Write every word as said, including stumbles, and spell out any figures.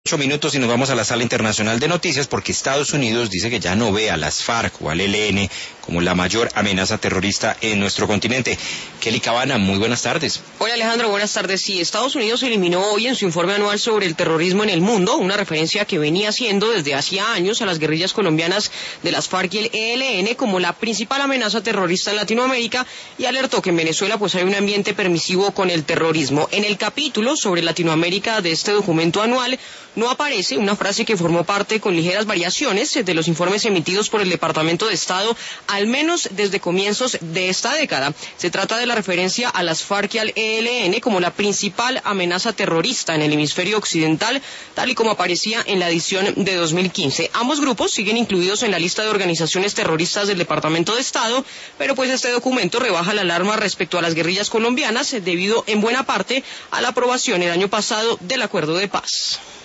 Ocho minutos y nos vamos a la sala internacional de noticias porque Estados Unidos dice que ya no ve a las FARC o al E L N como la mayor amenaza terrorista en nuestro continente. Kelly Cabana, muy buenas tardes. Hola Alejandro, buenas tardes. Sí, Estados Unidos eliminó hoy en su informe anual sobre el terrorismo en el mundo una referencia que venía haciendo desde hacía años a las guerrillas colombianas de las FARC y el E L N como la principal amenaza terrorista en Latinoamérica y alertó que en Venezuela pues hay un ambiente permisivo con el terrorismo. En el capítulo sobre Latinoamérica de este documento anual no aparece una frase que formó parte con ligeras variaciones de los informes emitidos por el Departamento de Estado, al menos desde comienzos de esta década. Se trata de la referencia a las FARC y al E L N como la principal amenaza terrorista en el hemisferio occidental, tal y como aparecía en la edición de dos mil quince. Ambos grupos siguen incluidos en la lista de organizaciones terroristas del Departamento de Estado, pero pues este documento rebaja la alarma respecto a las guerrillas colombianas debido en buena parte a la aprobación el año pasado del acuerdo de paz.